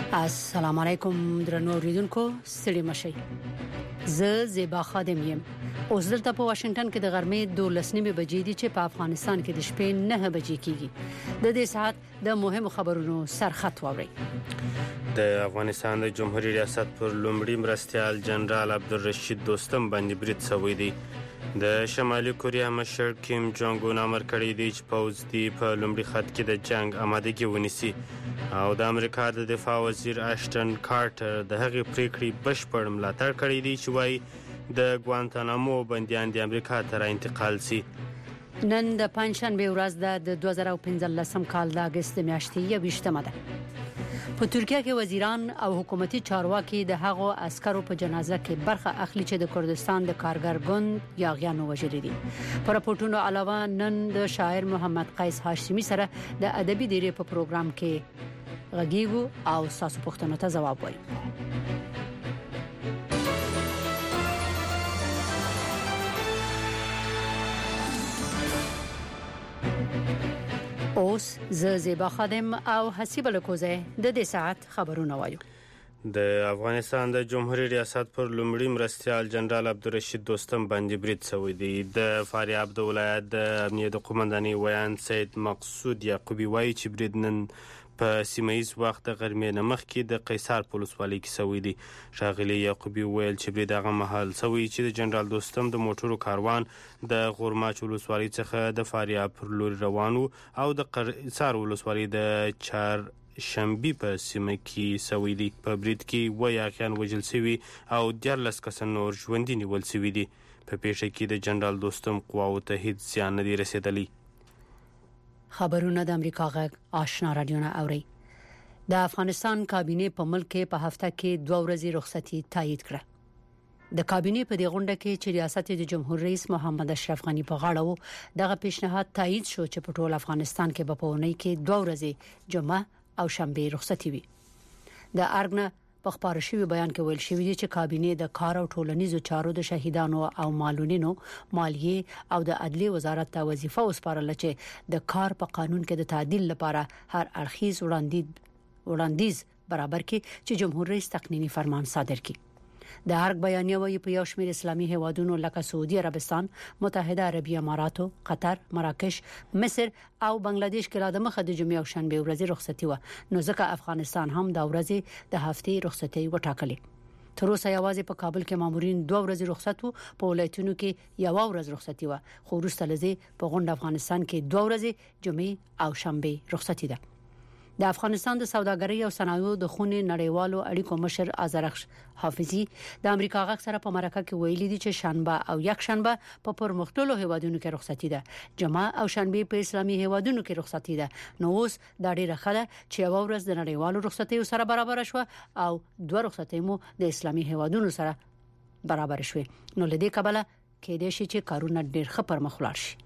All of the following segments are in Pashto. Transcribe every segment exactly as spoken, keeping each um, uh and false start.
السلام علیکم درنو اوریدونکو ستړي مشئ. زه زیبا خادم یم. اوس دلته په واشنگټن کې د غرمې دولس نیمه بجې دي چې په افغانستان کې د شپې نه بجې کیږي. د دې ساعت د مهمو خبرونو سرخط ووري. د افغانستان د جمهوریت ریاست پر لومړي مرستیال جنرال عبدالرشید دوستم باندې برید شوی دی. د شمالي کوریا مشر کیم جونګ اون امر کړی دی چې پوځ دی په لومړي خط کې د جنگ آمادګي ونیسي او د امریکا د دفاع وزیر اشټن کارټر د هغې پریکړې بشپړ ملاتړ کړی دی چې وايي د ګوانتانامو بندیان د امریکا ته را انتقال سي. نن د پنځشنبه ورځ د دوه زره پنځلسم کال د اگست میاشتې یوویشتمه ده. په ترکیه کې وزیران او حکومتي چارواکي د هغو عسکرو په جنازه کې برخه اخلي چې د کردستان د کارګر ګوند یاغیانو وژلي دي. په راپورټونو علاوه نن د شاعر محمد قیس هاشمي سره د ادبي دیرې په پروګرام کې غږیږو او تاسو پوښتنو ته ځواب وایو. اوس زه زیبا خادم او حسیب لکوزه د دې ساعت خبرونه وایو. د افغانستان د جمهوریت ریاست پر لومړي مرستیال جنرال عبدالرشید دوستم باندې برید شوی دی. د فاریاب د ولایت د امنیت قومندانۍ ویان سید مقصود یعقوبی وایي چې برید نن په سیمه‌ییز وخت د غرمې نه مخکې د قیصار په ولسوالۍ کې شوی دی. ښاغلي یعقوبي وویل چې برید هغه مهال شوی چې د جنرال دوستم د موټرو کاروان د غورماچ ولسوالۍ څخه د فاریاب پر لوري روان و او د قیصار ولسوالۍ د چار شنبې په سیمه کې شوی دی. په برید کې اووه یاغیان وژل شوي او دیارلس کسه نور ژوندي نیول شوي دي. په پیښه کې د جنرال دوستم قواوو ته هیڅ زیان نه دی رسېدلی. خبرونه د امریکا غږ آشنا رادیو نه اوري. د افغانستان کابینه په ملک کې په هفته کې دوه ورځې رخصتي تایید کړه. د کابینه په دې غونډه کې چې ریاست د جمهور رئیس محمد اشرف غنی په غاړه وو دغه پیشنهاد تایید شو چې په ټول افغانستان کې په پونۍ کې دوه ورځې جمعه او شنبه رخصتي وي. د ارګنه په خبرو شوی بیان کې ویل شوی دی چې کابینه د کار او ټولنیزو چارو د شهیدانو او معلولینو مالیه او د عدلیه وزارت ته وظیفه وسپارل چې د کار په قانون کې د تعدیل لپاره هر اړخیز وړاندیز وړاندیز برابر کړي چې جمهور رئیس تقنینی فرمان صادر کړي. د ارګ بیانیه وایي په یو شمېر اسلامي هیوادونو لکه سعودي عربستان، متحده عربي اماراتو، قطر، مراکش، مصر او بنگلاديش کې لا د مخه د جمعې او شنبه ورځې رخصتي و، نو ځکه افغانستان هم د ورځې د هفتې رخصتي وټاکلې. تر اوسه یوازې په کابل کې مامورین دوه ورځې رخصت وو، په ولایتونو کې یو ورځ رخصتي و، خو وروسته لزی په غونډه افغانستان کې دوه ورځې جمعې او شنبه رخصتي ده. د افغانستان د سوداګرۍ او صنایعو د خونې نړیوالو اړیکو مشر آذرخش حافظي د امریکا غږ سره په مرکه کې ویلي دي چې شنبه او یک شنبه په پرمختللو هیوادونو کې رخصتي ده، جمعه او شنبه په اسلامي هیوادونو کې رخصتي ده. نو اوس دا ډیره خله چې یو ورځ د نړیوالو رخصتیو سره برابر شو او دوه رخصتۍ مو د اسلامي هیوادونو سره برابر شوه. نو لدې کبله کې د شي چې کارونه ډیر ښه پرمخ لاړ شي.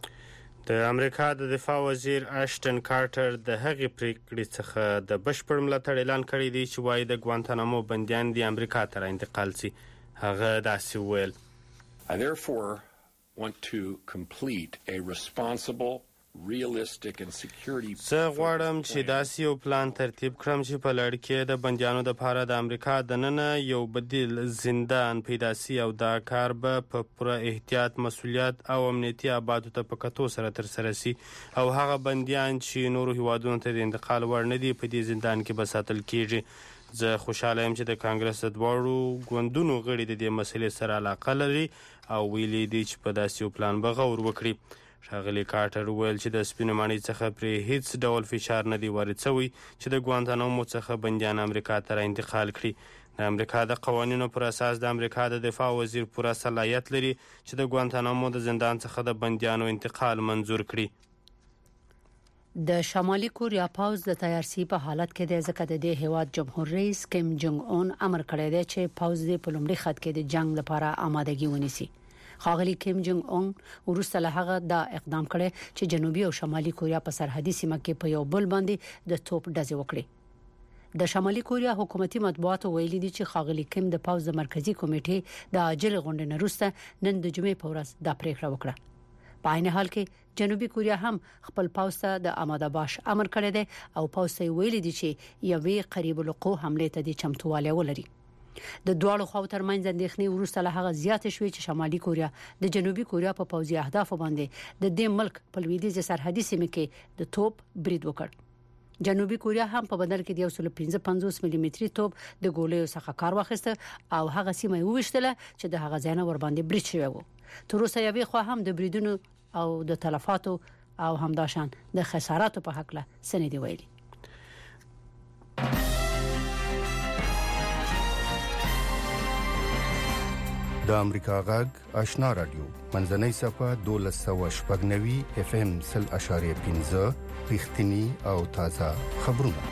د امریکا د دفاع وزیر اشټن کارټر د هغې پریکړې څخه د بشپړ ملاتړ اعلان کړی دی چې وايي د ګوانتانامو بندیان د امریکا ته را انتقال سي. هغه داسې وویل: I therefore want to complete a responsible, realistic and security. زه غواړم چې داسې یو پلان ترتیب کړم چې په لړ کې د بندیانو د لپاره د امریکا دننه یو بدیل زندان پیدا سي او دا کار به په پوره احتیاط، مسؤلیت او امنیتي ابعادو ته په کتو سره ترسره سي او هغه بندیان چې نورو هیوادونو ته د انتقال وړ نه دي په دې زندان کې به ساتل کیږي. زه خوشاله یم چې د کانګرس د دواړو ګوندونو غړي د دې مسلې سره علاقه لري او ویلي دي چې په داسې یو پلان به غور وکړي. ښاغلي کارټر وویل چې د سپینو ماڼۍ څخه پرې هیڅ ډول فشار نه دی وارد شوی چې د ګوانتانامو څخه بندیان امریکا ته را انتقال کړي. د امریکا د قوانینو پر اساس د امریکا د دفاع وزیر پوره صلاحیت لري چې د ګوانتانامو د زندان څخه د بندیانو انتقال منظور کړي. د شمالي کوریا پوز د تیارسي په حالت کې د ځکه د دې هیواد جمهور رئیس کیم جونګ اون امر کړی دی چې پوز د په لومړي خط کې د جنگ لپاره آمادګي ونیسي. خاغلی کیم جونګ اون ورسته له هغه دا اقدام کړي چې جنوبي او شمالي کوریا په سرحدي سیمه کې په یو بل باندې د توپ ډزې وکړي. د شمالي کوریا حکومتي مطبوعات ویلي دي چې خاغلی کیم د پوز د مرکزی کمیټې د عاجل غونډې نه وروسته نن د جمعې په ورځ دا پریکړه وکړه. په عین حال کې جنوبي کوریا هم خپل پوځ ته د آماده باش امر کړی دی او پوځ ته ویلي دي چې یوې قریب الوقوع حمله ته د چمتووالی ولري. د دوه خواو ترمنځ اندېښنې وروسته له هغه زیات شوې چې شمالي کوریا د جنوبي کوریا په پوځي اهدافو باندې د دې ملک په لویدیځ سرحدي سیمه کې د توپ برید وکړ. جنوبي کوریا هم په بدل کې د یو سل پنځه پنځوس ملي متري توپ د ګولیو څخه کار واخیسته او هغه سیمه وویشتله چې د هغه ځای نه ور باندې برید شوی و. تر اوسه یوې خوا هم د بریدونو او د تلفاتو او همداشان د خساراتو په حق له سندې ویلي. د امریکا غږ آشنا رادیو منځنۍ صفه دولس سوه شپږ نوي اف ام سل اشاریه پنځه رښتینی او تازه خبرونه.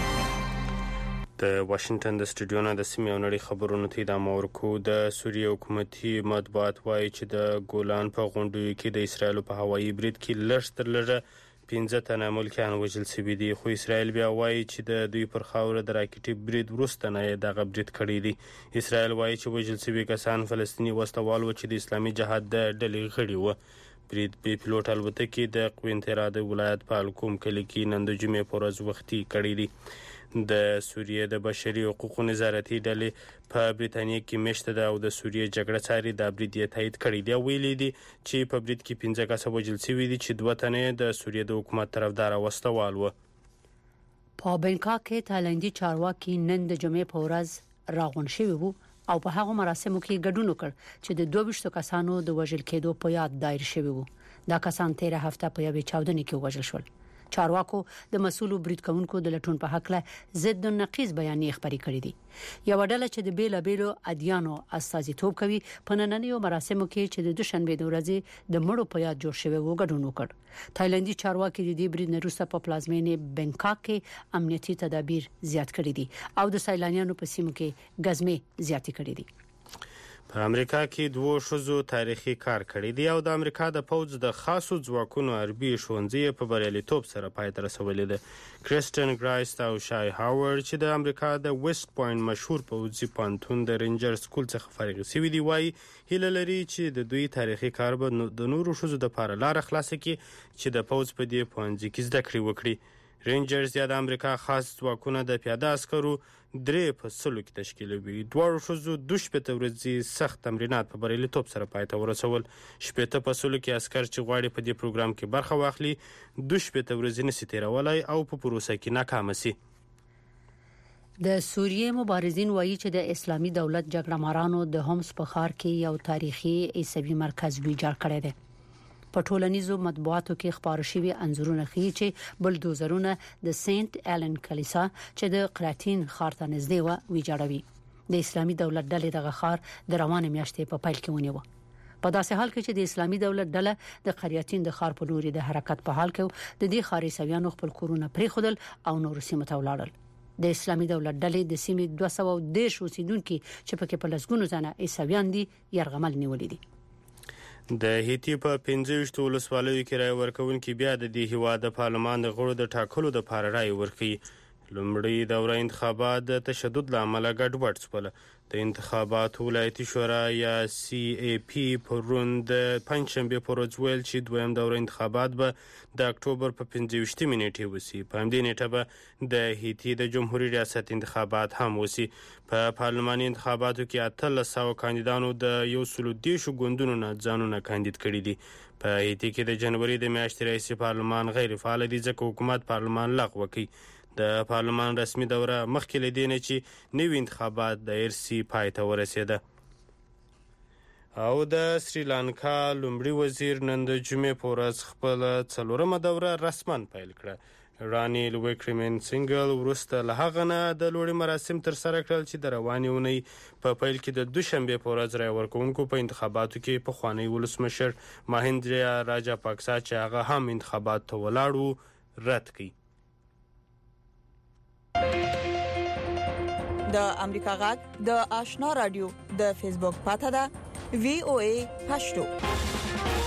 د واشنگټن د سټوډیو نه د سیمې او نړۍ خبرونو ته د امریکا د سوریې حکومتي مطبوعات وایي چې د ګولان په غونډیو کې د اسرایل په هوایي برید کې لږ تر لږه پنځه تنه ملکیان وژل شوي دي، خو اسرایل بیا وایي چې د دوی پر خاوره د راکټي برید وروسته نه دغه برید کړی دی. اسرایل وایي چې وژل شوي کسان فلسطیني وسلوال و چې د اسلامي جهاد د ډلې غړي و. برید بې پیلوټ الوتکې د کوینترا د ولایت په الکوم کلي کې نن د جمعې په ورځ وختي کړی دی. د سوریې د بشري حقوقو نظارتي ډلې په بریتانیا کې مشته ده او د سوریې جګړه څاري د برید یې تایید کړی دی. ویلي دي چې په برید کې پنځه کسه وژل شوي دي چې دوه تنه د سوریې د حکومت طرفدار وسلوال و. په بنکاک کې تایلندي چارواکي نن د جمعې په ورځ راغون شوي وو او په هغه مراسمو کې ګډون وکړ چې د دوه ویشت کسانو د وژل کېدو په یاد دایر شوی وو. دا کسان تیر هفته په یوې چاودنې کې وژل شول. چارواکو د مسؤلو برید کوونکو د لټون په حق له ضد النقیض بیانیې خبرې کړې دي. یو ډله چې د بیل بیلو ادیانو استازیتوب کوي په نننیو مراسمو کې چې د دوشنبه د ورځې د مړو په یاد جوړ شوی و ګډون وکړ. تایلندي چارواکي د دې برید نه وروسته په پلازمینې بنکاک کې امنیتي تدابیر زیات کړي دي او د سیلانیانو په سیمو کې غزمې زیاتې کړي دي. په امریکا کې دوه شوزو تاریخي کار کړی دی او د امریکا د پوځ د خاصو ځواکونو عربي ښوونځي په بریالیتوب سره پای ته رسولې ده. کریسټن ګرایست او شای هاورد چې د امریکا د ویسټ پوینټ مشهور پوځي پوهنتون د رینجر سکول څخه فارغ شوي دي، وایي هیله لري چې د دوی تاریخي کار به د نورو ښځو لپاره لاره خلاصه کړي چې د پوځ په دې پوهنځي کې زده کړې وکړي. رینجرز یا د امریکا خاص ځواکونه د پیاده عسکرو درې په سلو کې تشکیلوي. دواړو ښځو دوه شپېته ورځې سخت تمرینات په بریالیتوب سره پای ته ورسول. شپېته په سلو کې عسکر چې غواړي په دې پروګرام کې برخه واخلي دوه شپېته ورځې نشي تیرولی او په پروسه کې ناکام شي. د سوریې مبارزین وایي چې د اسلامي دولت جګړه مارانو د هومس په ښار کې یو تاریخي عیسوي مرکز ویجاړ کړی دی. په ټولنیزو مطبوعاتو کې خبر شوی انځورونه ښیي چې بلدوزرونه د سینټ ایلن کلیسا چې د قراتین ښار ته نږدې و ویجاړوي. د اسلامي دولت ډلې دغه ښار د روانې میاشتې په پیل کې ونیو. په داسې حال کې چې د اسلامي دولت ډله د قراتین د ښار په لوري د حرکت په حال کې د دې ښاري سویانو خپل کورونه پریخودل او نور سیمه ته ولاړل. د اسلامي دولت ډلې د سیمې دوه سوه دېرش اوسیدونکو چې پکې په لسګونو ځنه عیسویان دي یرغمل نیولې دي. د هیتی په پنځه ویشت ولسوالیو کې رای ورکوونکي بیا د دې هیواد د پارلمان د غړو د ټاکلو لپاره رای ورکوي. لومړی دوره انتخابات د تشدد له امله ګډوډ شول. د انتخاباتو ولایتي شورا یا سی ای پی پرون د پنځشنبه پر ورځ ویل چې دویم دوره انتخابات به د اکتوبر په پنځه ویشتمه نیټه وسی. په همدې نیټه به د هیتی د جمهوریت ریاست انتخابات هم وسی. په پارلماني انتخاباتو کې اتلس سوه کاندیدانو د یو سل دیرشو ګوندونو نه ځانونه کاندید کړي دي. په هیتی کې د جنوري د میاشتې رئیس پارلمان غیر فعال دي ځکه حکومت پارلمان لغوه کوي. د پارلمان رسمي دوره مخکې له دې نه چې نوي انتخابات د ارسي پای ته ورسېده. او د سریلانکا لومړي وزیر نن د جمعې په ورځ خپله څلورمه دوره رسما پیل کړه. رانیل ویکرمنسینګل وروسته له هغه نه د لوړې مراسم ترسره کړل چې د روانې اونۍ په پیل کې د دوشنبې په ورځ رای ورکوونکو په انتخاباتو کې پخوانی ولسمشر مهندریا راجا پاکسا چې هغه هم انتخابات ته ولاړ و رد کړي. د امریکا غږ د آشنا رادیو د فیسبوک پاڼه ده وی او ای پښتو.